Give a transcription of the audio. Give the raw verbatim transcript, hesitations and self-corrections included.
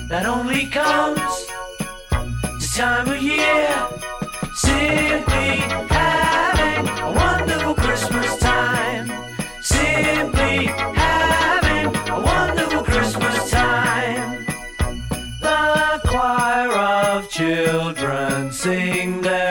that only comes this time of year. Simply having a wonderful Christmas time. Simply having a wonderful Christmas time. The choir of children sing their